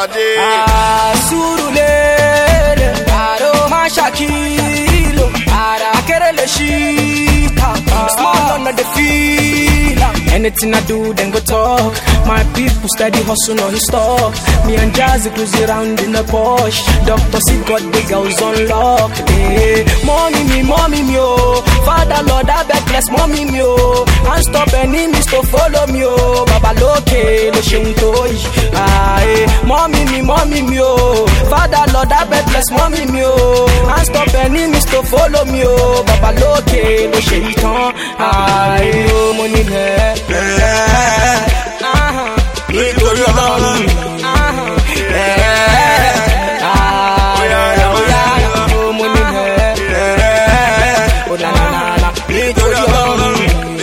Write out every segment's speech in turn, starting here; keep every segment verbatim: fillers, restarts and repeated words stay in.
pàdé. Surulere, Aro Mashakilo, Ara Kerele Shita, small on the feel. Anything I do, then go talk. My people steady hustle on stock. Me and Jazzy cruise around in the Porsche. Doctor C got the girls on lock. Hey, mommy me, mommy me, oh. Father Lord, I beg bless mommy me, oh. And stop enemies to follow me, oh. Baba Loke, lo shuntoy. Ah, hey, mommy me, mommy me, oh. Father Lord, I beg bless mommy me, oh. And stop enemies to follow me, oh. Baba Loke, lo shuntoy. Ah, hey, oh, money there. Nítorí Ọlọ́run. Nítorí Ọlọ́run.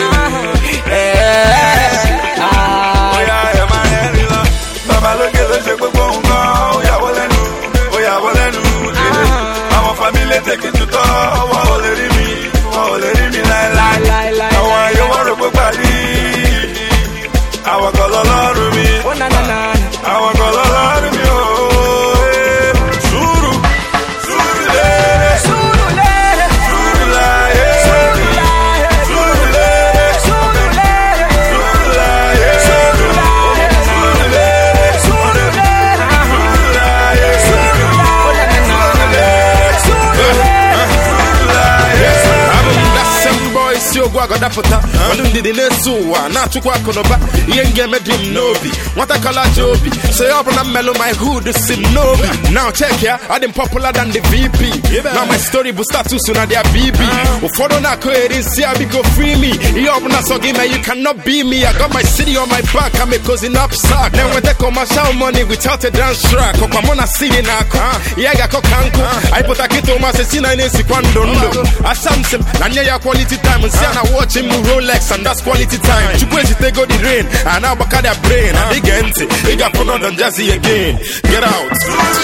Bàbá lókè ló ṣe gbogbo nǹkan, ó yàwó lẹ́nu, ó yàwó lẹ́nu. Àwọn fámílì tèkì tutọ́, wọ́n ò lè rí mi, wọ́n ò lè rí mi láéláé. Àwọn ayé wọ́n rò pé parí. Àwọn kan lọ́lọ́run mi. Àwọn kan lọ́lọ́run mi o. Sùúrù, sùúrù lérè. Sùúrù lérè. Sùúrù láyé. Sùúrù láyé. Sùúrù lérè. Sùúrù lérè. Sùúrù láyé. Sùúrù láyé. Sùúrù lérè. Sùúrù lérè. Sùúrù láyé. Sùúrù láyé. Sùúrù lérè. Sùúrù láyé. Yo go go dapota wanu ndidi nesuwa na chukwa konoba yenge medim nobi wanta kala jobi say up na melo my hood sim nobi now check here I dem popular than the V P now my story bu status na their B B ufodo na ko erin see I be go free me you up na so give me you cannot be me I got my city on my back I'm a cousin up sack then when they commercial money without a dance track kwa mona singing na ko yeah ga ko kanko I put a kito ma se sina ni si kwandondo asamsem na nya ya quality time and I watch him Rolex and that's quality time. Chukwezi they go the rain and now back at their brain and they get it. They got put on the Jazzy again. Get out.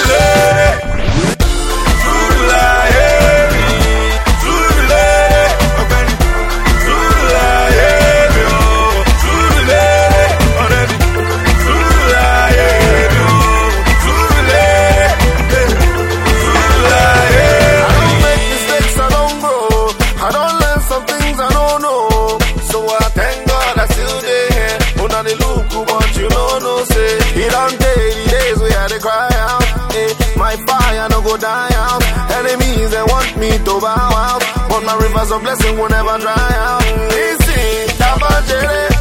My fire no go die out. Enemies they want me to bow out, but my rivers of blessing will never dry out. Listen,